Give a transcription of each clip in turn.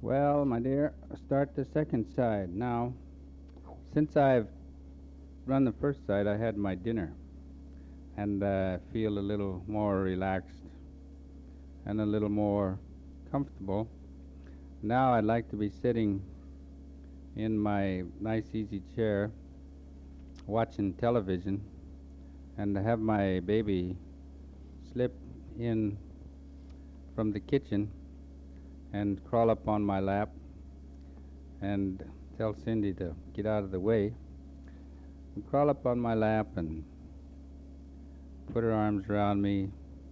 Well, my dear, start the second side. Now, since I've run the first side, I had my dinner and feel a little more relaxed and a little more comfortable. Now I'd like to be sitting in my nice easy chair watching television and have my baby slip in from the kitchen and crawl up on my lap and tell Cindy to get out of the way and crawl up on my lap and put her arms around me,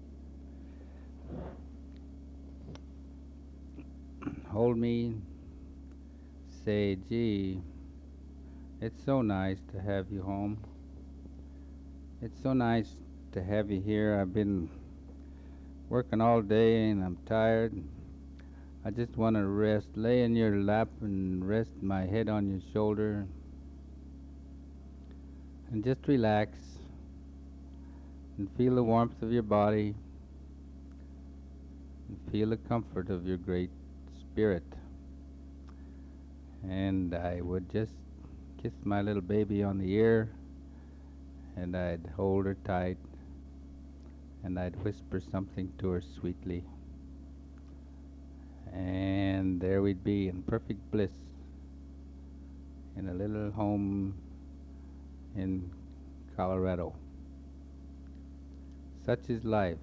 hold me, say, gee, it's so nice to have you home. It's so nice to have you here. I've been working all day and I'm tired. I just want to rest, lay in your lap and rest my head on your shoulder and just relax and feel the warmth of your body and feel the comfort of your great spirit. And I would just kiss my little baby on the ear and I'd hold her tight and I'd whisper something to her sweetly. And there we'd be in perfect bliss in a little home in Colorado. Such is life.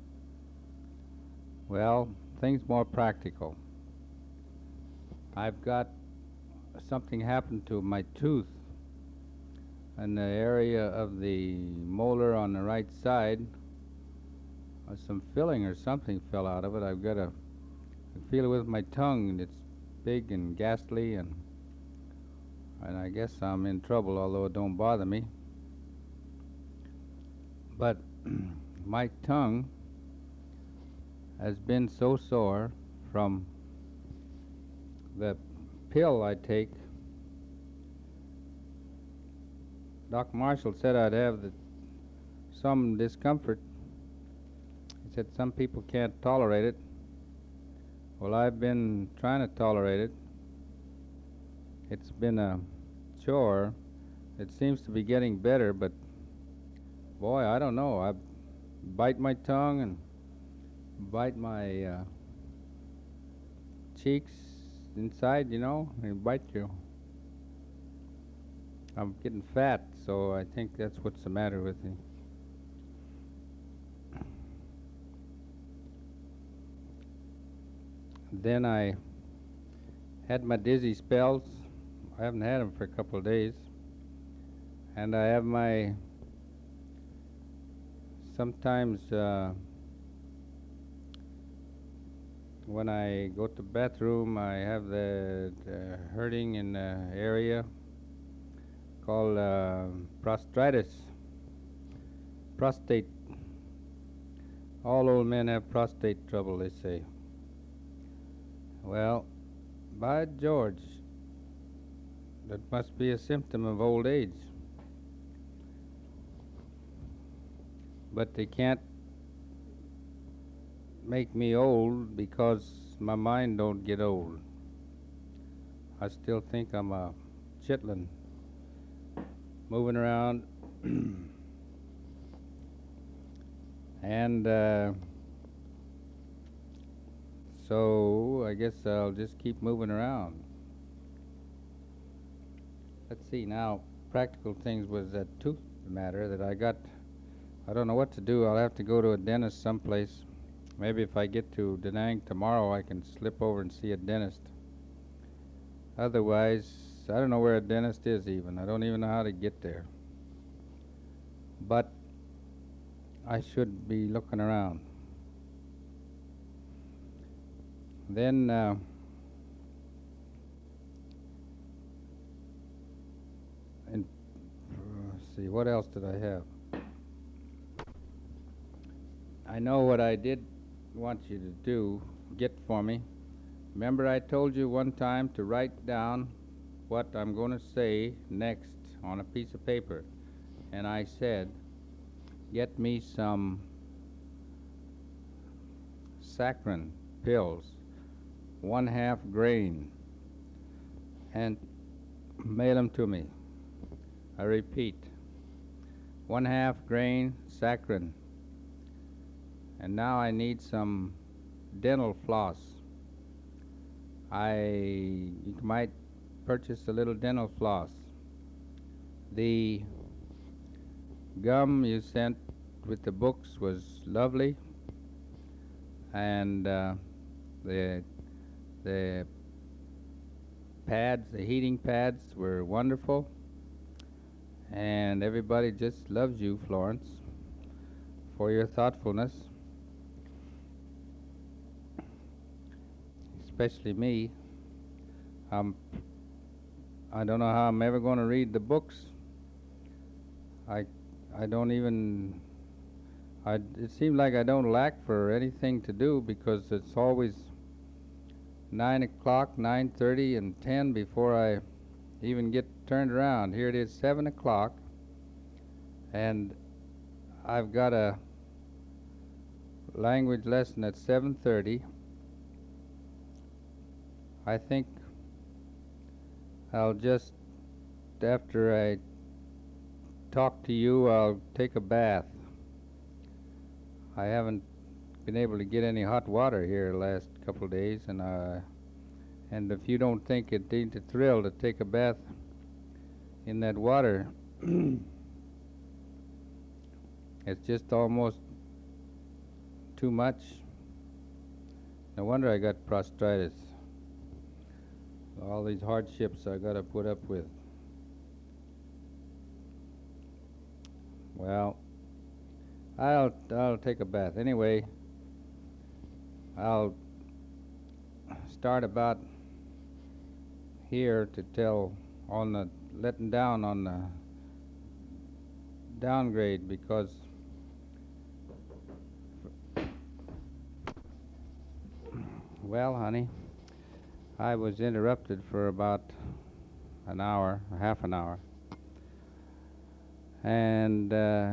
Well, things more practical. I've got something happened to my tooth in the area of the molar on the right side. Some filling or something fell out of it. I've got to feel it with my tongue, and it's big and ghastly, and I guess I'm in trouble, although it don't bother me. But my tongue has been so sore from the pill I take. Doc Marshall said I'd have some discomfort. He said some people can't tolerate it. Well, I've been trying to tolerate it. It's been a chore. It seems to be getting better, but boy, I don't know. I bite my tongue and bite my cheeks inside, and bite you. I'm getting fat, so I think that's what's the matter with me. Then I had my dizzy spells. I haven't had them for a couple of days. And I have my, sometimes when I go to the bathroom, I have the hurting in the area called prostate. All old men have prostate trouble, they say. Well, by George, that must be a symptom of old age. But they can't make me old because my mind don't get old. I still think I'm a chitlin moving around and so I guess I'll just keep moving around. Let's see now, practical things was that tooth matter that I got. I don't know what to do. I'll have to go to a dentist someplace. Maybe if I get to Da Nang tomorrow, I can slip over and see a dentist. Otherwise, I don't know where a dentist is even. I don't even know how to get there. But I should be looking around. Then let's see, what else did I have? I know what I did want you to do, get for me. Remember I told you one time to write down what I'm going to say next on a piece of paper. And I said, get me some saccharin pills. 1/2 grain and mail them to me. I repeat, 1/2 grain saccharin. And now I need some dental floss. You might purchase a little dental floss. The gum you sent with the books was lovely, and the pads, the heating pads, were wonderful, and everybody just loves you, Florence, for your thoughtfulness, especially me. I don't know how I'm ever going to read the books. I don't even. It seems like I don't lack for anything to do because it's always 9 o'clock, 9:30, and 10 before I even get turned around. Here it is 7 o'clock, and I've got a language lesson at 7:30. I think I'll just, after I talk to you, I'll take a bath. I haven't been able to get any hot water here the last couple of days, and if you don't think it ain't a thrill to take a bath in that water, it's just almost too much. No wonder I got prostatitis. All these hardships I got to put up with. Well, I'll take a bath. Anyway, I'll start about here to tell on the letting down on the downgrade, because well, honey, I was interrupted for about an hour, half an hour, and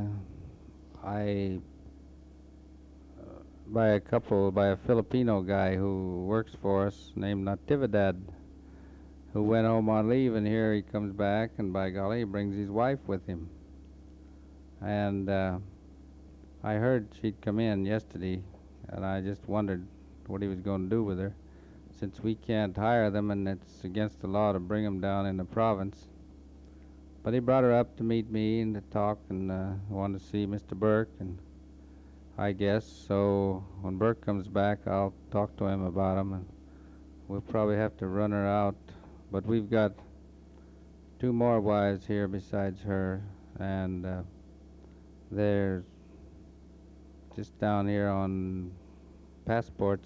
by a Filipino guy who works for us named Natividad, who went home on leave, and here he comes back, and by golly, he brings his wife with him. And I heard she'd come in yesterday, and I just wondered what he was going to do with her, since we can't hire them, and it's against the law to bring them down in the province. But he brought her up to meet me and to talk, and wanted to see Mr. Burke, and I guess so when Burke comes back, I'll talk to him about him, and we'll probably have to run her out. But we've got 2 more wives here besides her, and they're just down here on passports,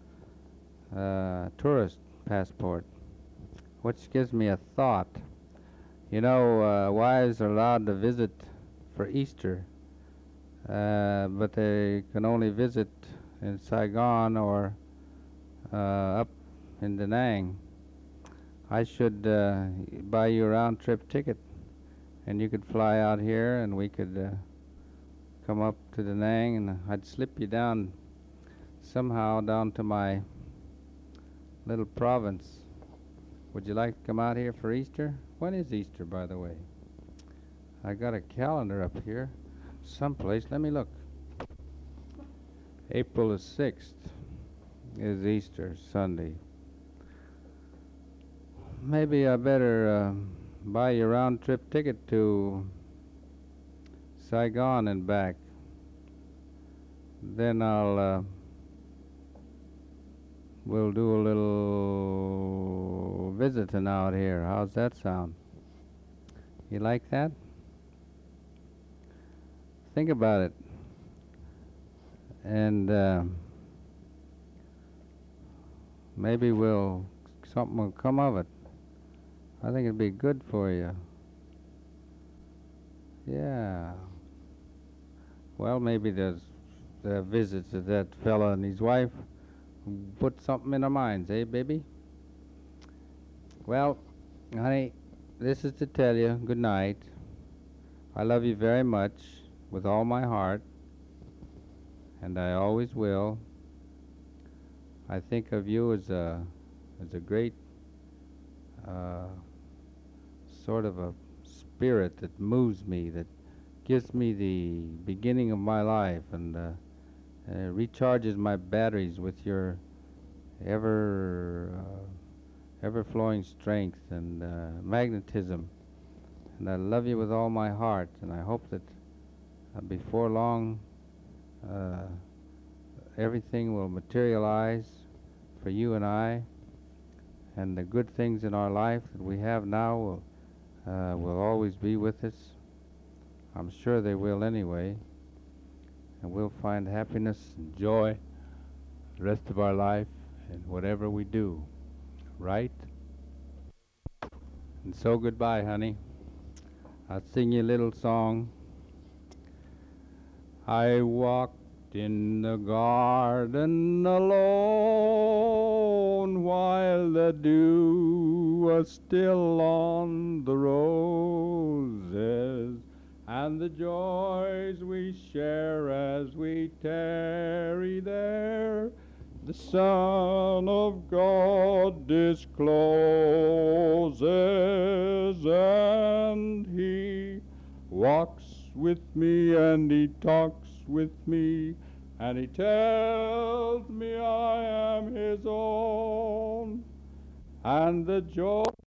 tourist passport, which gives me a thought. You know, wives are allowed to visit for Easter, but they can only visit in Saigon or up in Da Nang. I should buy you a round-trip ticket, and you could fly out here, and we could come up to Da Nang, and I'd slip you down somehow down to my little province. Would you like to come out here for Easter? When is Easter, by the way? I got a calendar up here someplace. Let me look. April the 6th is Easter Sunday. Maybe I better buy you a round-trip ticket to Saigon and back. Then we'll do a little visiting out here. How's that sound? You like that? Think about it. And maybe something will come of it. I think it'd be good for you. Yeah. Well, maybe there's the visits of that fella and his wife put something in our minds, eh, baby? Well, honey, this is to tell you good night. I love you very much with all my heart, and I always will. I think of you as a There's a great uh, sort of a spirit that moves me, that gives me the beginning of my life, and recharges my batteries with your ever flowing strength and magnetism. And I love you with all my heart, and I hope that before long uh, everything will materialize for you and I, and the good things in our life that we have now will always be with us. I'm sure they will anyway, and we'll find happiness and joy the rest of our life in whatever we do, right? And so goodbye, honey. I'll sing you a little song. I walked in the garden alone while the dew was still on the roses, and the joys we share as we tarry there, the Son of God discloses, and He walks with me, and He talks with me, and He tells me I am His own, and the joy